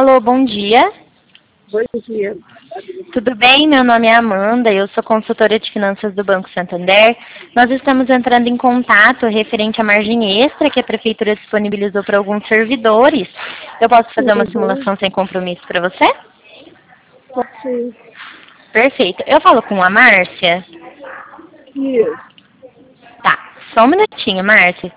Alô, bom dia. Bom dia. Tudo bem? Meu nome é Amanda, eu sou consultora de finanças do Banco Santander. Nós estamos entrando em contato referente à margem extra que a Prefeitura disponibilizou para alguns servidores. Eu posso fazer uma simulação sem compromisso para você? Sim. Perfeito. Eu falo com a Márcia? Isso. Tá, só um minutinho, Márcia.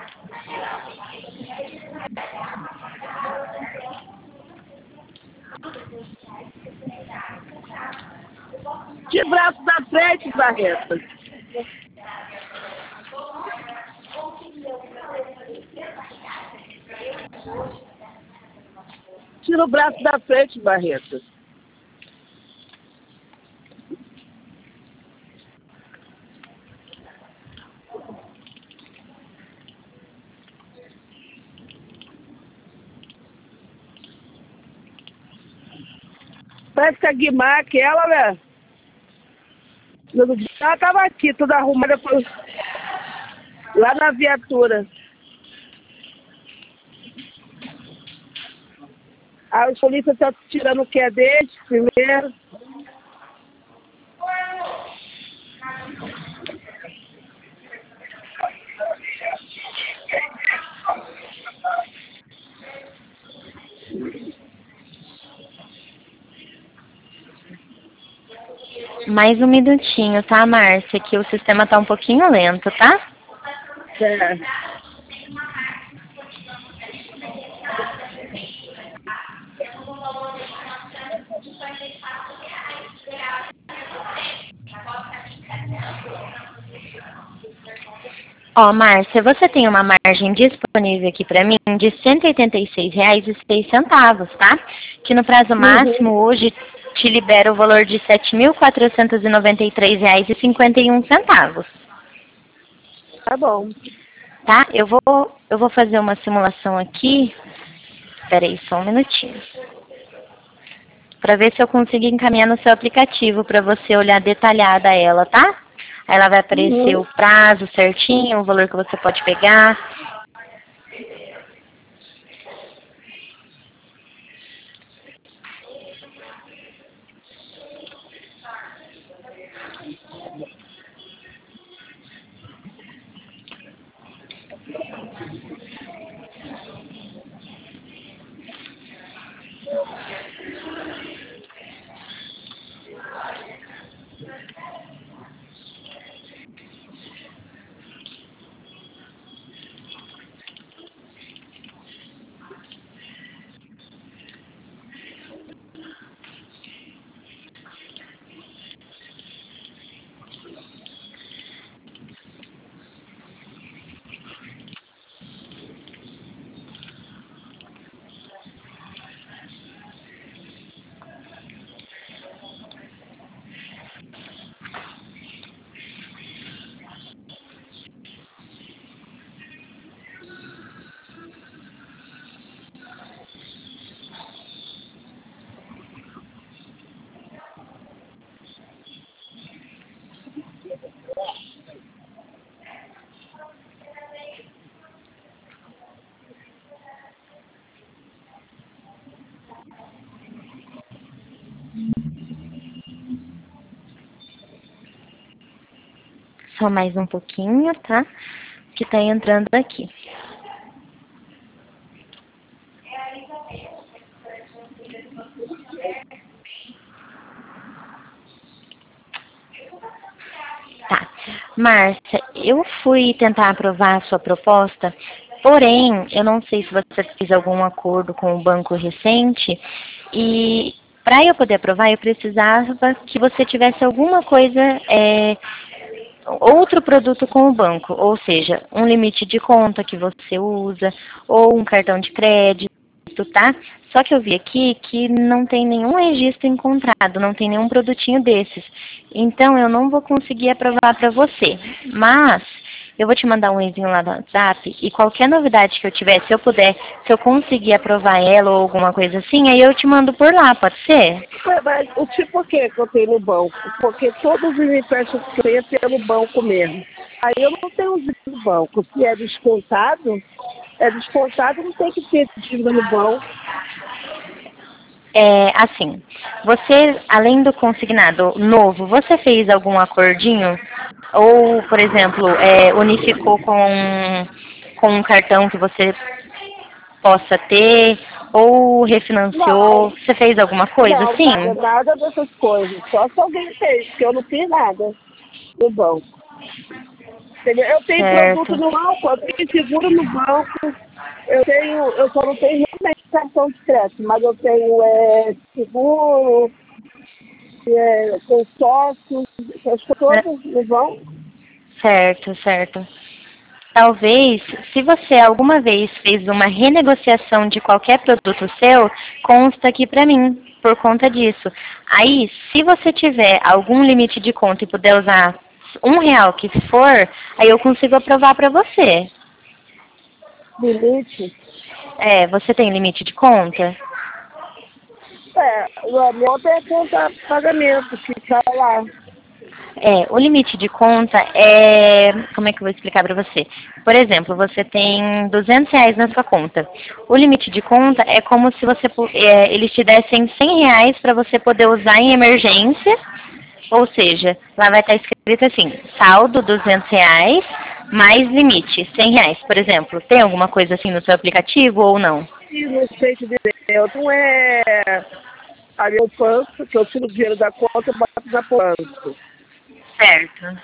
De braço da frente, Barreto. Tira o braço da frente, Barreto. Parece que a Guimar, aquela, né? Ela estava aqui, toda arrumada lá na viatura. Aí os polícias estão tirando o que é deles primeiro. Mais um minutinho, tá, Márcia? Que o sistema tá um pouquinho lento, tá? É. Ó, Márcia, você tem uma margem disponível aqui para mim de R$ 186,06, tá? Que no prazo máximo hoje te libera o valor de R$ 7.493,51. Tá bom. Tá? Eu vou fazer uma simulação aqui. Espera aí só um minutinho. Para ver se eu consigo encaminhar no seu aplicativo para você olhar detalhada ela, tá? Aí ela vai aparecer o prazo certinho, o valor que você pode pegar. Só mais um pouquinho, tá? Que tá entrando aqui. Tá. Márcia, eu fui tentar aprovar a sua proposta, porém, eu não sei se você fez algum acordo com o banco recente e para eu poder aprovar, eu precisava que você tivesse alguma coisa, outro produto com o banco, ou seja, um limite de conta que você usa, ou um cartão de crédito, tá? Só que eu vi aqui que não tem nenhum registro encontrado, não tem nenhum produtinho desses. Então, eu não vou conseguir aprovar para você. Mas, eu vou te mandar um e-mail lá no WhatsApp e qualquer novidade que eu tiver, se eu puder, se eu conseguir aprovar ela ou alguma coisa assim, aí eu te mando por lá, pode ser? Mas o tipo que eu tenho no banco? Porque todos os empréstimos que eu tenho é pelo banco mesmo. Aí eu não tenho dívida no banco. Se é descontado, não tem que ter dívida no banco. Assim, você, além do consignado novo, você fez algum acordinho? Ou, por exemplo, unificou com um cartão que você possa ter? Ou refinanciou? Não, Você fez alguma coisa não, nada, assim? nada dessas coisas. Só se alguém fez, porque eu não fiz nada no banco. Entendeu? Eu tenho produto Certo. no banco, eu tenho seguro no banco, eu só não tenho realmente cartão de crédito, mas eu tenho seguro, consórcio, essas coisas todas no banco. Certo, certo. Talvez, se você alguma vez fez uma renegociação de qualquer produto seu, consta aqui para mim, por conta disso. Aí, se você tiver algum limite de conta e puder usar R$ 1 que for, aí eu consigo aprovar para você. Limite. Você tem limite de conta? A minha outra é conta pagamento, que tá lá. O limite de conta como é que eu vou explicar para você? Por exemplo, você tem R$ 200 na sua conta. O limite de conta é como se eles te dessem R$ 100 para você poder usar em emergência. Ou seja, lá vai estar escrito assim, saldo R$ 200 mais limite, R$ 100, por exemplo. Tem alguma coisa assim no seu aplicativo ou não? E não sei te dizer, não é a meu poupança, que eu tiro o dinheiro da conta e boto na poupança. Certo.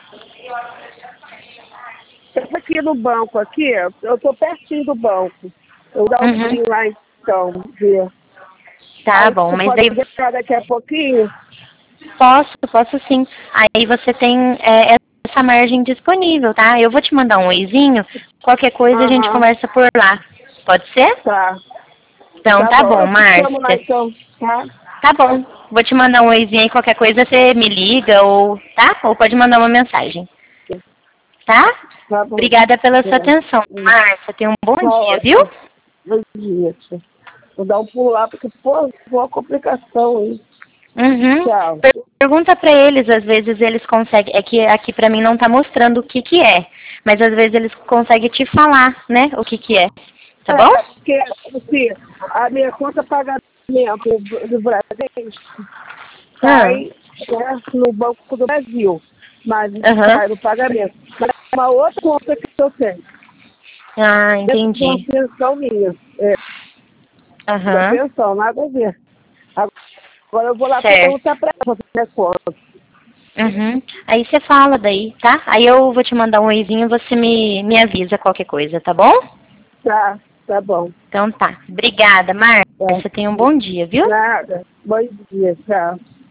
Eu tô aqui no banco, eu tô pertinho do banco. Eu vou dar um Uhum. pulinho lá então, ver. Tá Aí bom, você mas pode daí deixar daqui a pouquinho? posso sim. Aí você tem essa margem disponível, tá? Eu vou te mandar um oizinho, qualquer coisa a gente Aham, conversa por lá. Pode ser? tá. Então Tá tá bom. bom, Eu te chamo lá Márcia. então, tá? Tá bom. Vou te mandar um oizinho aí, qualquer coisa você me liga ou, tá? Ou pode mandar uma mensagem, tá? Tá bom. Obrigada pela sua É. atenção, Márcia. Tenha um bom Tá dia, viu? ótimo. Bom dia, tia. Vou dar um pulo lá, porque, pô, uma complicação aí. Uhum. Tchau. Pergunta pra eles, às vezes eles conseguem, é que aqui pra mim não tá mostrando o que que é, mas às vezes eles conseguem te falar, né, o que que é. Tá bom? Porque, assim, a minha conta pagamento do Brasil Ah, cai no Banco do Brasil, mas aham. cai no pagamento. Mas é uma outra conta que eu tenho, Ah, dentro de uma entendi. pensão minha. Da Aham. pensão, nada a ver. Agora eu vou lá Certo. perguntar para ela se é conta. Uhum. Aí você fala daí, tá? Aí eu vou te mandar um oizinho e você me avisa qualquer coisa, tá bom? Tá bom. Então tá. Obrigada, Márcia. Tá. Você tenha um bom dia, viu? Nada. Bom dia, tchau.